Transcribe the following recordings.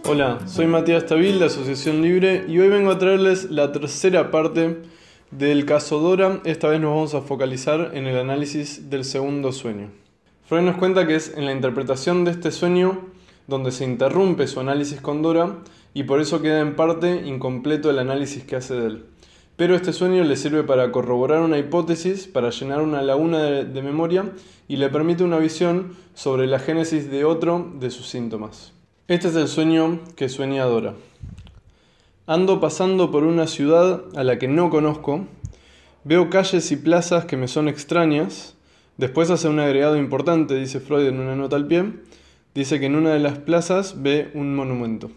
Hola, soy Matías Tabil de Asociación Libre y hoy vengo a traerles la tercera parte del caso Dora. Esta vez nos vamos a focalizar en el análisis del segundo sueño. Freud nos cuenta que es en la interpretación de este sueño donde se interrumpe su análisis con Dora y por eso queda en parte incompleto el análisis que hace de él. Pero este sueño le sirve para corroborar una hipótesis, para llenar una laguna de memoria y le permite una visión sobre la génesis de otro de sus síntomas. Este es el sueño que sueña Dora. Ando pasando por una ciudad a la que no conozco, veo calles y plazas que me son extrañas. Después hace un agregado importante, dice Freud en una nota al pie. Dice que en una de las plazas ve un monumento.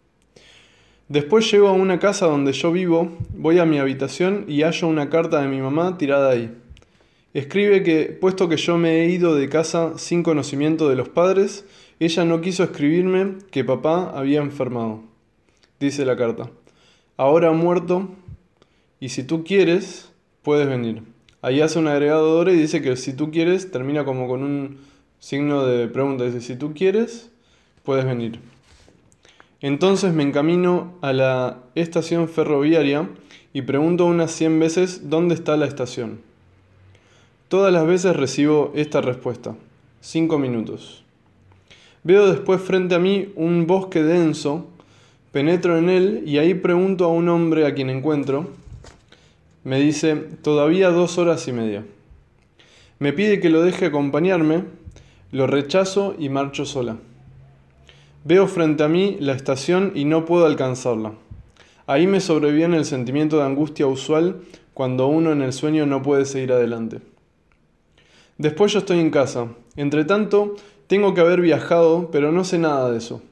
Después llego a una casa donde yo vivo, voy a mi habitación y hallo una carta de mi mamá tirada ahí. Escribe que, puesto que yo me he ido de casa sin conocimiento de los padres, ella no quiso escribirme que papá había enfermado. Dice la carta: ahora ha muerto y si tú quieres, puedes venir. Ahí hace un agregado Dora y dice que si tú quieres, termina como con un signo de pregunta. Dice: si tú quieres, puedes venir. Entonces me encamino a la estación ferroviaria y pregunto unas 100 veces dónde está la estación. Todas las veces recibo esta respuesta: 5 minutos. Veo después frente a mí un bosque denso, penetro en él y ahí pregunto a un hombre a quien encuentro. Me dice: todavía 2 horas y media. Me pide que lo deje acompañarme, lo rechazo y marcho sola. Veo frente a mí la estación y no puedo alcanzarla. Ahí me sobreviene el sentimiento de angustia usual cuando uno en el sueño no puede seguir adelante. Después yo estoy en casa. Entretanto, tengo que haber viajado, pero no sé nada de eso.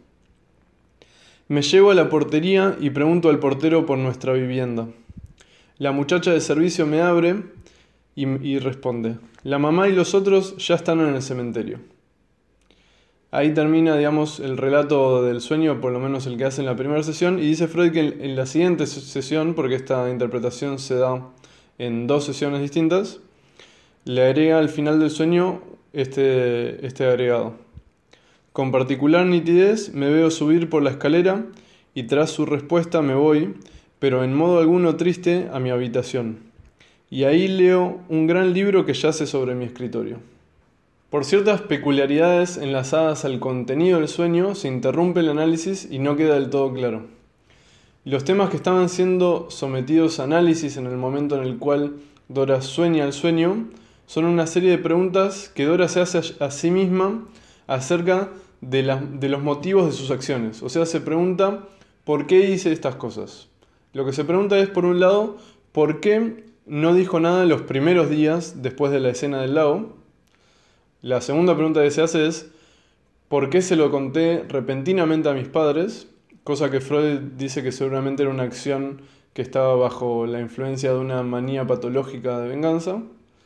Me llevo a la portería y pregunto al portero por nuestra vivienda. La muchacha de servicio me abre y responde: la mamá y los otros ya están en el cementerio. Ahí termina, el relato del sueño, por lo menos el que hace en la primera sesión, y dice Freud que en la siguiente sesión, porque esta interpretación se da en 2 sesiones distintas, le agrega al final del sueño este agregado. Con particular nitidez me veo subir por la escalera y tras su respuesta me voy, pero en modo alguno triste, a mi habitación. Y ahí leo un gran libro que yace sobre mi escritorio. Por ciertas peculiaridades enlazadas al contenido del sueño, se interrumpe el análisis y no queda del todo claro. Los temas que estaban siendo sometidos a análisis en el momento en el cual Dora sueña el sueño son una serie de preguntas que Dora se hace a sí misma acerca de los motivos de sus acciones. O sea, se pregunta ¿por qué hice estas cosas? Lo que se pregunta es, por un lado, ¿por qué no dijo nada en los primeros días después de la escena del lago? La segunda pregunta que se hace es ¿por qué se lo conté repentinamente a mis padres? Cosa que Freud dice que seguramente era una acción que estaba bajo la influencia de una manía patológica de venganza.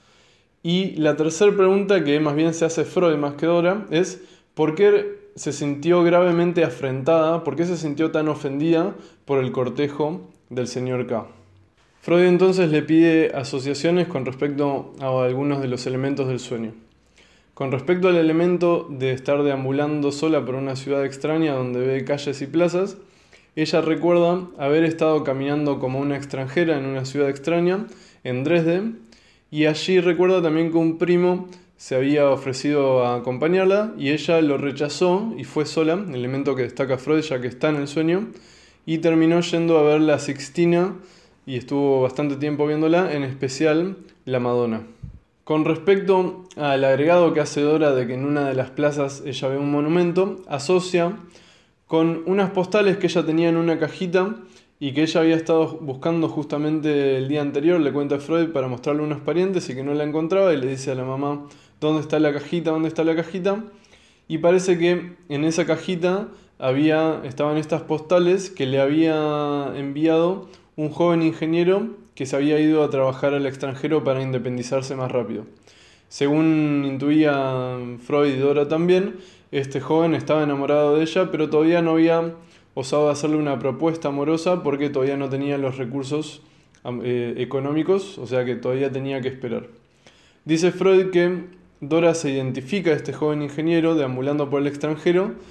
Y la tercera pregunta, que más bien se hace Freud más que Dora, es ¿por qué se sintió gravemente afrentada? ¿Por qué se sintió tan ofendida por el cortejo del señor K? Freud entonces le pide asociaciones con respecto a algunos de los elementos del sueño. Con respecto al elemento de estar deambulando sola por una ciudad extraña donde ve calles y plazas, ella recuerda haber estado caminando como una extranjera en una ciudad extraña, en Dresde, y allí recuerda también que un primo se había ofrecido a acompañarla y ella lo rechazó y fue sola, elemento que destaca Freud ya que está en el sueño, y terminó yendo a ver la Sixtina y estuvo bastante tiempo viéndola, en especial la Madonna. Con respecto al agregado que hace Dora de que en una de las plazas ella ve un monumento, asocia con unas postales que ella tenía en una cajita y que ella había estado buscando justamente el día anterior, le cuenta a Freud, para mostrarle a unos parientes y que no la encontraba, y le dice a la mamá: ¿dónde está la cajita? ¿Dónde está la cajita? Y parece que en esa cajita estaban estas postales que le había enviado un joven ingeniero que se había ido a trabajar al extranjero para independizarse más rápido. Según intuía Freud y Dora también, este joven estaba enamorado de ella, pero todavía no había osado hacerle una propuesta amorosa porque todavía no tenía los recursos económicos, o sea que todavía tenía que esperar. Dice Freud que Dora se identifica a este joven ingeniero deambulando por el extranjero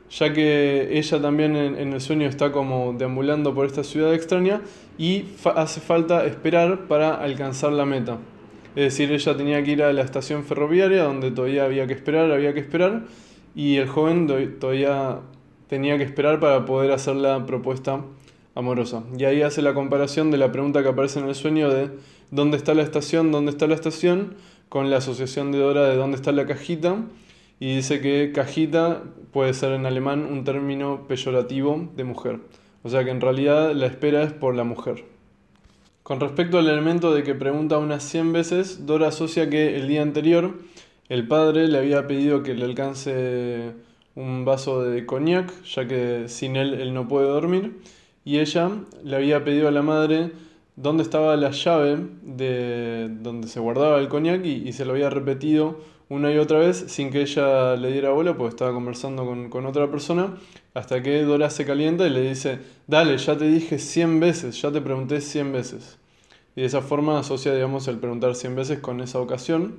ya que ella también en el sueño está como deambulando por esta ciudad extraña y hace falta esperar para alcanzar la meta. Es decir, ella tenía que ir a la estación ferroviaria donde todavía había que esperar, y el joven todavía tenía que esperar para poder hacer la propuesta amorosa. Y ahí hace la comparación de la pregunta que aparece en el sueño de ¿dónde está la estación? ¿Dónde está la estación? Con la asociación de Dora de ¿dónde está la cajita? Y dice que cajita puede ser en alemán un término peyorativo de mujer. O sea que en realidad la espera es por la mujer. Con respecto al elemento de que pregunta unas 100 veces, Dora asocia que el día anterior el padre le había pedido que le alcance un vaso de coñac, ya que sin él no puede dormir, y ella le había pedido a la madre dónde estaba la llave de donde se guardaba el coñac y se lo había repetido una y otra vez sin que ella le diera bola, porque estaba conversando con otra persona, hasta que Dora se calienta y le dice, dale, ya te dije 100 veces, ya te pregunté 100 veces. Y de esa forma asocia, digamos, el preguntar 100 veces con esa ocasión.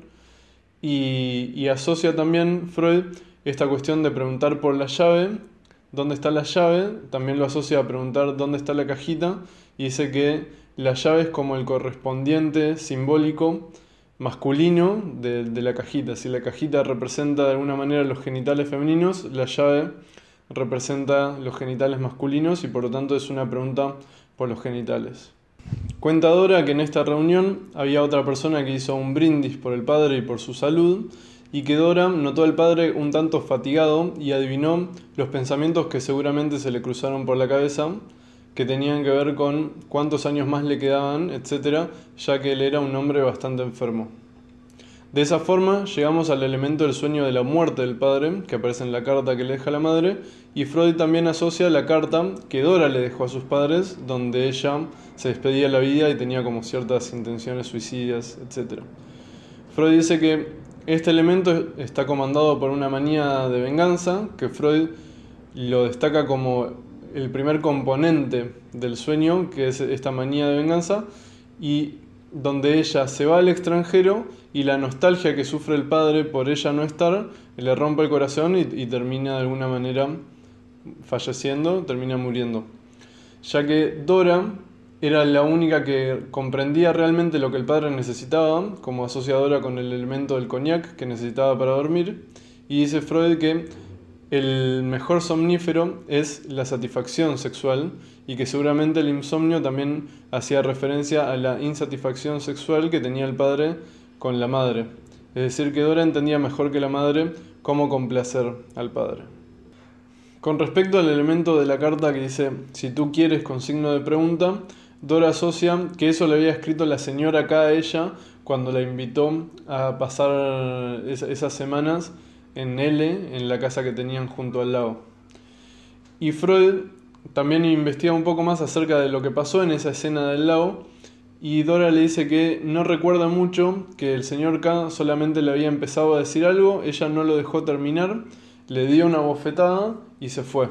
Y asocia también Freud esta cuestión de preguntar por la llave, dónde está la llave, también lo asocia a preguntar dónde está la cajita, y dice que la llave es como el correspondiente simbólico masculino de la cajita. Si la cajita representa de alguna manera los genitales femeninos, la llave representa los genitales masculinos y por lo tanto es una pregunta por los genitales. Cuenta Dora que en esta reunión había otra persona que hizo un brindis por el padre y por su salud, y que Dora notó al padre un tanto fatigado y adivinó los pensamientos que seguramente se le cruzaron por la cabeza, que tenían que ver con cuántos años más le quedaban, etc., ya que él era un hombre bastante enfermo. De esa forma llegamos al elemento del sueño de la muerte del padre, que aparece en la carta que le deja la madre, y Freud también asocia la carta que Dora le dejó a sus padres, donde ella se despedía de la vida y tenía como ciertas intenciones suicidas, etc. Freud dice que este elemento está comandado por una manía de venganza, que Freud lo destaca como el primer componente del sueño, que es esta manía de venganza, y donde ella se va al extranjero y la nostalgia que sufre el padre por ella no estar le rompe el corazón y termina de alguna manera falleciendo, termina muriendo. Ya que Dora era la única que comprendía realmente lo que el padre necesitaba, como asociadora con el elemento del coñac que necesitaba para dormir, y dice Freud que el mejor somnífero es la satisfacción sexual y que seguramente el insomnio también hacía referencia a la insatisfacción sexual que tenía el padre con la madre. Es decir, que Dora entendía mejor que la madre cómo complacer al padre. Con respecto al elemento de la carta que dice si tú quieres con signo de pregunta, Dora asocia que eso le había escrito la señora K a ella cuando la invitó a pasar esas semanas en L, en la casa que tenían junto al lago. Y Freud también investiga un poco más acerca de lo que pasó en esa escena del lago, y Dora le dice que no recuerda mucho, que el señor K solamente le había empezado a decir algo, ella no lo dejó terminar, le dio una bofetada y se fue.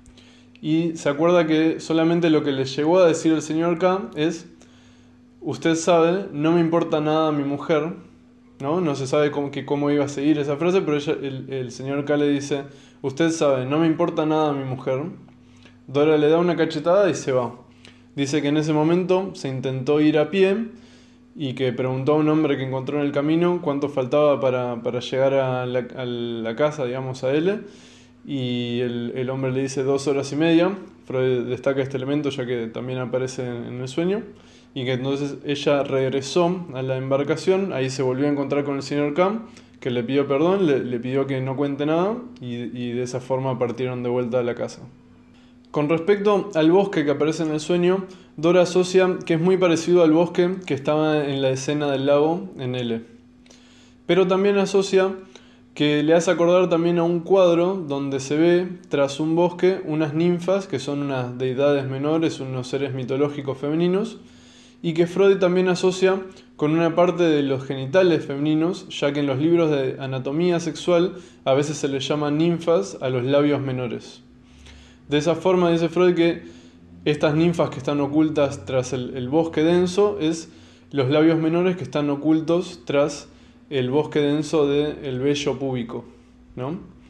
Y se acuerda que solamente lo que le llegó a decir el señor K es, usted sabe, no me importa nada mi mujer. No se sabe cómo iba a seguir esa frase, pero el señor K le dice, usted sabe, no me importa nada mi mujer. Dora le da una cachetada y se va. Dice que en ese momento se intentó ir a pie y que preguntó a un hombre que encontró en el camino cuánto faltaba para llegar a la casa, digamos, a él. Y el hombre le dice 2 horas y media. Freud destaca este elemento ya que también aparece en el sueño. Y que entonces ella regresó a la embarcación, ahí se volvió a encontrar con el señor K, que le pidió perdón, le pidió que no cuente nada, y de esa forma partieron de vuelta a la casa. Con respecto al bosque que aparece en el sueño, Dora asocia que es muy parecido al bosque que estaba en la escena del lago en L. Pero también asocia que le hace acordar también a un cuadro donde se ve, tras un bosque, unas ninfas, que son unas deidades menores, unos seres mitológicos femeninos, y que Freud también asocia con una parte de los genitales femeninos, ya que en los libros de anatomía sexual a veces se les llama ninfas a los labios menores. De esa forma dice Freud que estas ninfas que están ocultas tras el bosque denso es los labios menores que están ocultos tras el bosque denso del vello púbico, ¿no?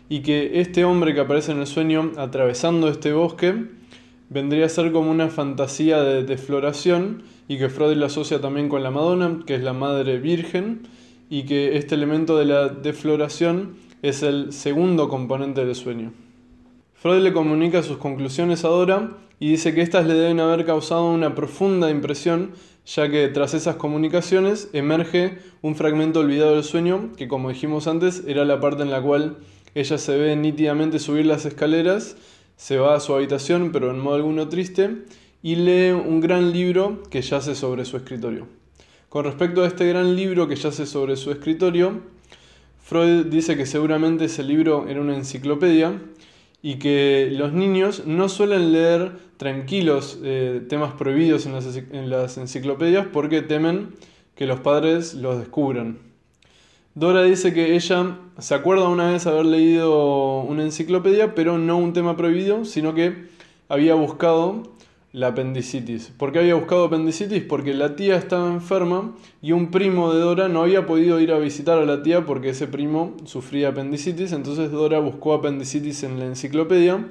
y que este hombre que aparece en el sueño atravesando este bosque vendría a ser como una fantasía de defloración, y que Freud lo asocia también con la Madonna, que es la Madre Virgen, y que este elemento de la defloración es el segundo componente del sueño. Freud le comunica sus conclusiones a Dora y dice que éstas le deben haber causado una profunda impresión, ya que tras esas comunicaciones emerge un fragmento olvidado del sueño, que como dijimos antes era la parte en la cual ella se ve nítidamente subir las escaleras, se va a su habitación pero en modo alguno triste, y lee un gran libro que yace sobre su escritorio. Con respecto a este gran libro que yace sobre su escritorio, Freud dice que seguramente ese libro era una enciclopedia, y que los niños no suelen leer tranquilos temas prohibidos en las enciclopedias porque temen que los padres los descubran. Dora dice que ella se acuerda una vez haber leído una enciclopedia, pero no un tema prohibido, sino que había buscado la apendicitis. ¿Por qué había buscado apendicitis? Porque la tía estaba enferma y un primo de Dora no había podido ir a visitar a la tía porque ese primo sufría apendicitis. Entonces Dora buscó apendicitis en la enciclopedia,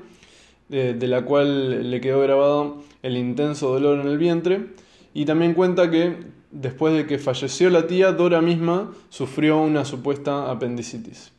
de la cual le quedó grabado el intenso dolor en el vientre. Y también cuenta que después de que falleció la tía, Dora misma sufrió una supuesta apendicitis.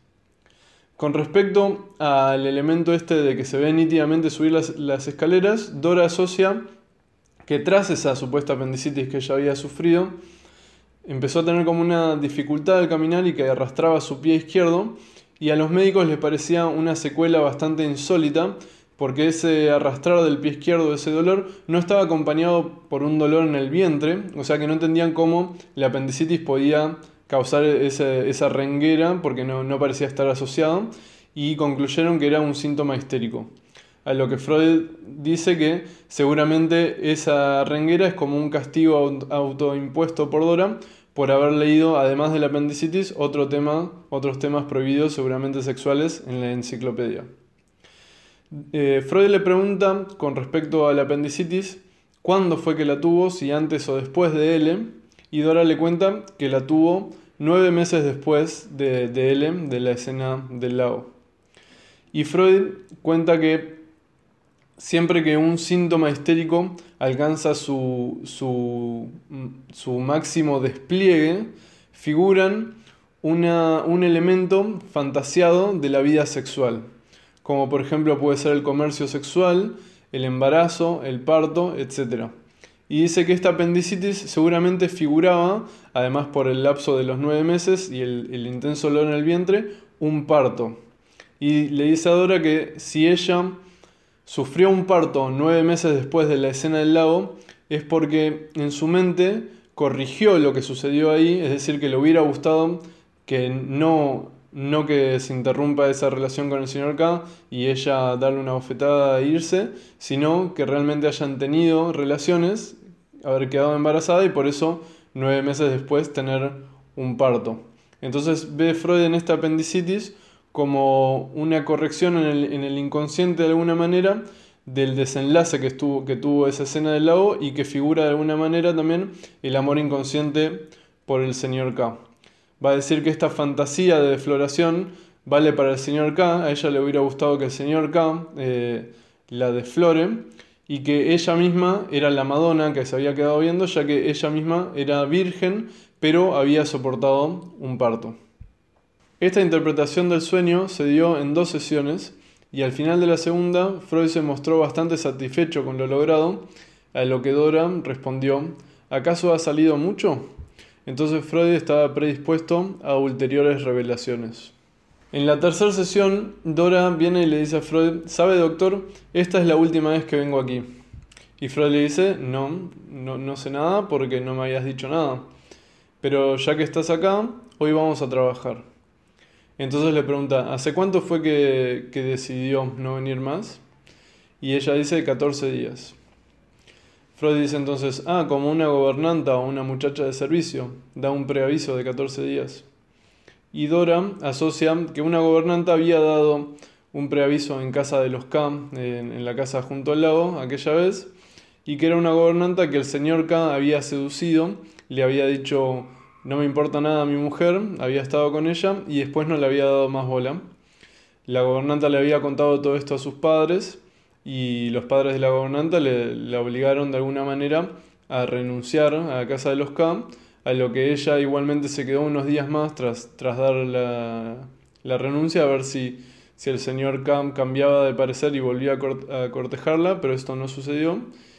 Con respecto al elemento este de que se ve nítidamente subir las escaleras, Dora asocia que tras esa supuesta apendicitis que ella había sufrido, empezó a tener como una dificultad al caminar y que arrastraba su pie izquierdo, y a los médicos les parecía una secuela bastante insólita, porque ese arrastrar del pie izquierdo, ese dolor, no estaba acompañado por un dolor en el vientre, o sea que no entendían cómo la apendicitis podía causar esa renguera, porque no parecía estar asociado, y concluyeron que era un síntoma histérico. A lo que Freud dice que seguramente esa renguera es como un castigo autoimpuesto por Dora por haber leído, además de la apendicitis, otros temas prohibidos, seguramente sexuales, en la enciclopedia. Freud le pregunta con respecto a la apendicitis cuándo fue que la tuvo, si antes o después de L, y Dora le cuenta que la tuvo 9 meses después de L, de la escena del lago. Y Freud cuenta que siempre que un síntoma histérico alcanza su máximo despliegue, figuran un elemento fantasiado de la vida sexual, como por ejemplo puede ser el comercio sexual, el embarazo, el parto, etc. Y dice que esta apendicitis seguramente figuraba, además por el lapso de los 9 meses y el intenso dolor en el vientre, un parto. Y le dice a Dora que si ella sufrió un parto 9 meses después de la escena del lago, es porque en su mente corrigió lo que sucedió ahí, es decir, que le hubiera gustado que no que se interrumpa esa relación con el señor K y ella darle una bofetada e irse, sino que realmente hayan tenido relaciones, haber quedado embarazada y por eso 9 meses después tener un parto. Entonces ve Freud en esta apendicitis como una corrección en el inconsciente de alguna manera del desenlace que tuvo esa escena del lago, y que figura de alguna manera también el amor inconsciente por el señor K. Va a decir que esta fantasía de defloración vale para el señor K, a ella le hubiera gustado que el señor K la deflore, y que ella misma era la Madonna que se había quedado viendo, ya que ella misma era virgen, pero había soportado un parto. Esta interpretación del sueño se dio en 2 sesiones, y al final de la segunda, Freud se mostró bastante satisfecho con lo logrado, a lo que Dora respondió: ¿acaso ha salido mucho? Entonces Freud estaba predispuesto a ulteriores revelaciones. En la tercera sesión, Dora viene y le dice a Freud: ¿sabe, doctor? Esta es la última vez que vengo aquí. Y Freud le dice: no sé nada porque no me habías dicho nada. Pero ya que estás acá, hoy vamos a trabajar. Entonces le pregunta: ¿hace cuánto fue que decidió no venir más? Y ella dice: 14 días. Freud dice entonces: como una gobernanta o una muchacha de servicio, da un preaviso de 14 días. Y Dora asocia que una gobernanta había dado un preaviso en casa de los K, en la casa junto al lago, aquella vez, y que era una gobernanta que el señor K había seducido, le había dicho: no me importa nada mi mujer, había estado con ella y después no le había dado más bola. la gobernanta le había contado todo esto a sus padres y los padres de la gobernanta la obligaron de alguna manera a renunciar a la casa de los K, a lo que ella igualmente se quedó unos días más tras dar la renuncia a ver si el señor K cambiaba de parecer y volvía a cortejarla, pero esto no sucedió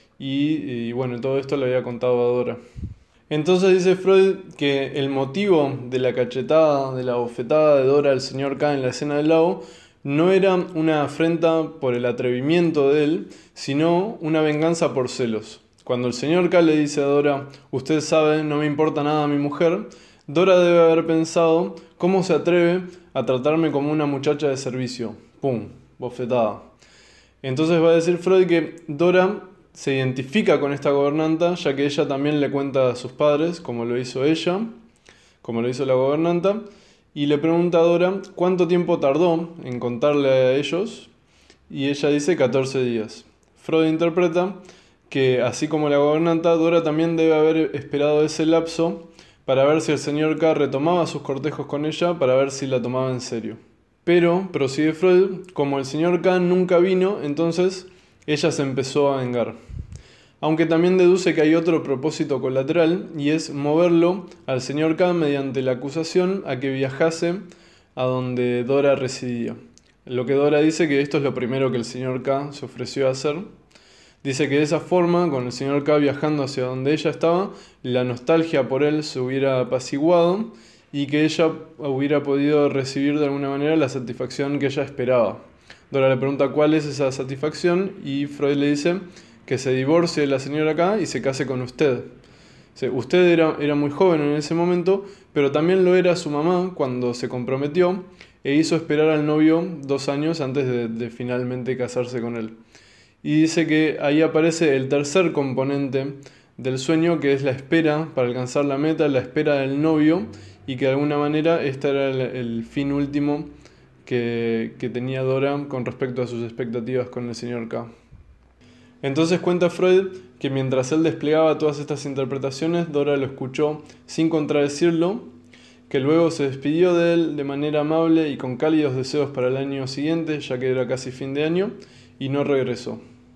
y bueno, todo esto le había contado a Dora. Entonces dice Freud que el motivo de la cachetada, de la bofetada de Dora al señor K en la escena del lago, no era una afrenta por el atrevimiento de él, sino una venganza por celos. Cuando el señor K le dice a Dora, usted sabe, no me importa nada a mi mujer, Dora debe haber pensado, ¿cómo se atreve a tratarme como una muchacha de servicio? ¡Pum! Bofetada. Entonces va a decir Freud que Dora se identifica con esta gobernanta, ya que ella también le cuenta a sus padres, como lo hizo ella, como lo hizo la gobernanta, y le pregunta a Dora cuánto tiempo tardó en contarle a ellos, y ella dice 14 días. Freud interpreta que, así como la gobernanta, Dora también debe haber esperado ese lapso para ver si el señor K retomaba sus cortejos con ella, para ver si la tomaba en serio. Pero, prosigue Freud, como el señor K nunca vino, entonces ella se empezó a vengar. Aunque también deduce que hay otro propósito colateral, y es moverlo al señor K mediante la acusación a que viajase a donde Dora residía. Lo que Dora dice que esto es lo primero que el señor K se ofreció a hacer. Dice que de esa forma, con el señor K viajando hacia donde ella estaba, la nostalgia por él se hubiera apaciguado y que ella hubiera podido recibir de alguna manera la satisfacción que ella esperaba. Dora le pregunta cuál es esa satisfacción y Freud le dice que se divorcie de la señora K y se case con usted. Usted era muy joven en ese momento, pero también lo era su mamá cuando se comprometió e hizo esperar al novio 2 años antes de finalmente casarse con él. Y dice que ahí aparece el tercer componente del sueño, que es la espera para alcanzar la meta, la espera del novio, y que de alguna manera este era el fin último que tenía Dora con respecto a sus expectativas con el señor K. Entonces cuenta Freud que mientras él desplegaba todas estas interpretaciones, Dora lo escuchó sin contradecirlo, que luego se despidió de él de manera amable y con cálidos deseos para el año siguiente, ya que era casi fin de año, y no regresó.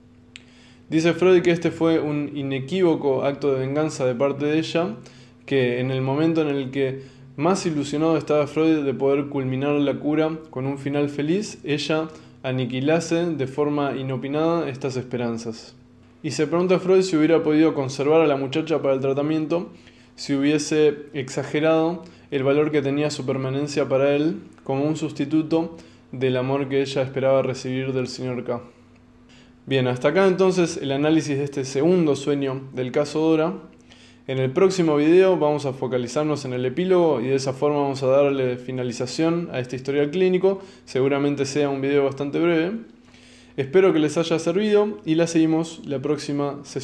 Dice Freud que este fue un inequívoco acto de venganza de parte de ella, que en el momento en el que más ilusionado estaba Freud de poder culminar la cura con un final feliz, ella aniquilase de forma inopinada estas esperanzas. Y se pregunta Freud si hubiera podido conservar a la muchacha para el tratamiento, si hubiese exagerado el valor que tenía su permanencia para él como un sustituto del amor que ella esperaba recibir del señor K. Bien, hasta acá entonces el análisis de este segundo sueño del caso Dora. En el próximo video vamos a focalizarnos en el epílogo y de esa forma vamos a darle finalización a este historial clínico. Seguramente sea un video bastante breve. Espero que les haya servido y la seguimos la próxima sesión.